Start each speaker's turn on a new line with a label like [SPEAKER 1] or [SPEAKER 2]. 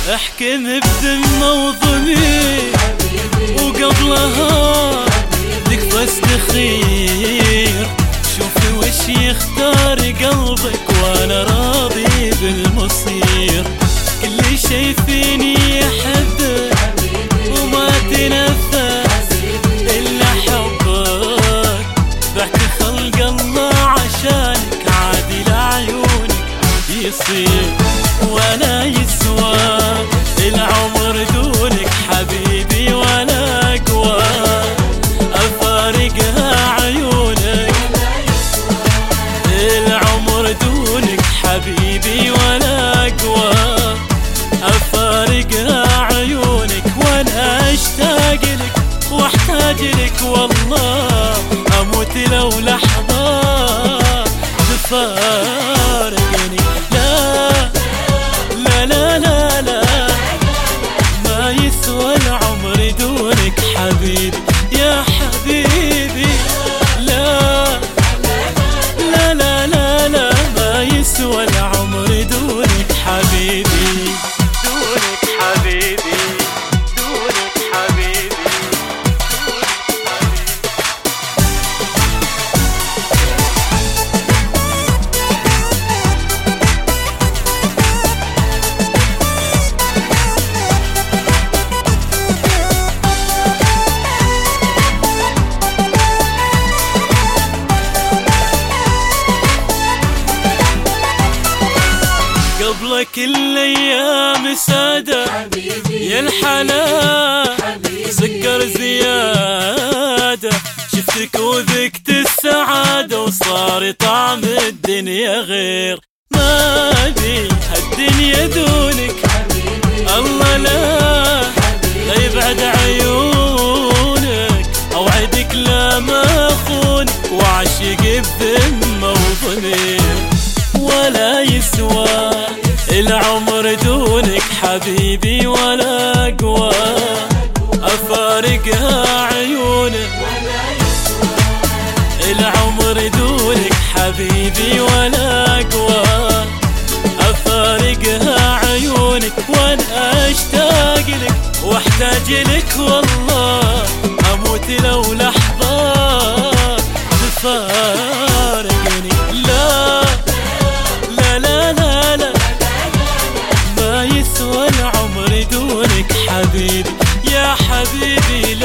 [SPEAKER 1] احكم بذمة وضمير وقبلها تكفى استخير. شوفي وش يختار قلبك وانا راضي بالمصير. كل شي فيني يحبك وما تنفس الا حبك. بعت خلق الله عشانك عادي لعيونك يصير. ولا يسوى العمر دونك حبيبي ولا اقوى افارقها عيونك. العمر دونك حبيبي ولا اقوى افارقها عيونك. وانا اشتاق لك واحتاج لك والله اموت لو لحظة تفارقني. ما يسوى العمر دونك حبيبي يا حبيبي. لا لا لا لا لا ما يسوى العمر دونك حبيبي. دونك حبيبي دونك حبيبي. قبلك الايام سادة يا الحلا سكر زيادة. شفتك وذقت السعادة وصار طعم الدنيا غير. ما بي هالدنيا دونك الله لا يبعد عيونك. اوعدك لا ما اخونك واعشق بذمة وضمير. ولا يسوى العمر دونك حبيبي ولا اقوى افارقها عيونك. العمر دونك حبيبي ولا اقوى افارقها عيونك. وانا اشتاق لك واحتاج لك والله اموت لو لحظة تفارقني. لا لا لا لا ما يسوى العمر دونك حبيبي يا حبيبي.